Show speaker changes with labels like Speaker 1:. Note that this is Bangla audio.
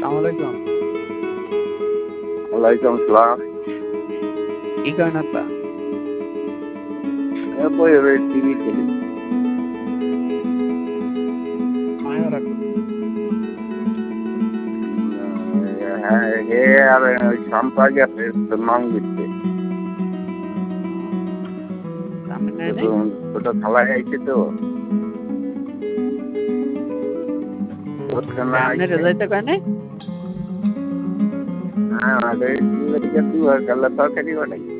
Speaker 1: আলাইকুম।
Speaker 2: ওয়ালাইকুম সালাম।
Speaker 1: কি করেন আপা?
Speaker 2: টিভি খেলি।
Speaker 1: মায়া রাখো।
Speaker 2: হ্যাঁ, এ আর ওই শাম্পা গেছে মাং দিচ্ছে।
Speaker 1: আমি নাই নাই।
Speaker 2: ছোট খালায় আইছে তো।
Speaker 1: আপনি রেজাইতে কয় নাই?
Speaker 2: হ্যাঁ, তরকারি বানাই।